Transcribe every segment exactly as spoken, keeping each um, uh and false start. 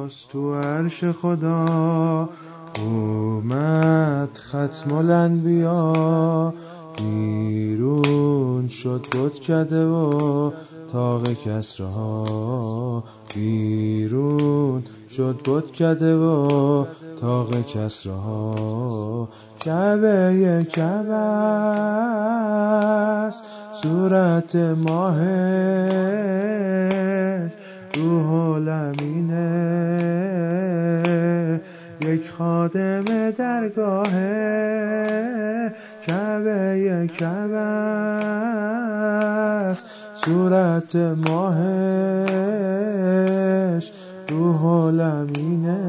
باز تو عرش خدا اومد ختم الانبیا، بیرون شد بتکده و طاق کسرها، بیرون شد بتکده و طاق کسرها. کعبه کعبه است صورت ماهش، روح الامینه یک خادم درگاهه. کعبه کعبه است صورت ماهش، روح الامینه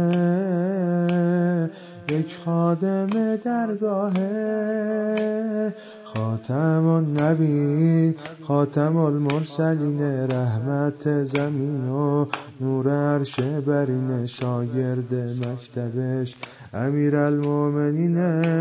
یک خادم درگاهه. خاتم النبیین خاتم المرسلین، رحمت زمین و نور عرش برین، شاگرد مکتبش امیرالمومنین.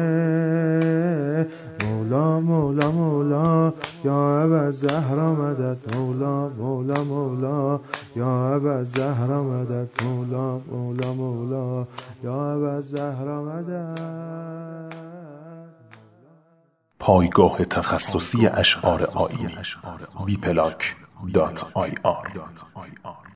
مولا مولا مولا یا ابوالزهرا مدد، مولا مولا مولا یا ابوالزهرا مدد، مولا مولا مولا یا ابوالزهرا مدد. پایگاه تخصصی اشعار آیینی بی پلاک دات آی آر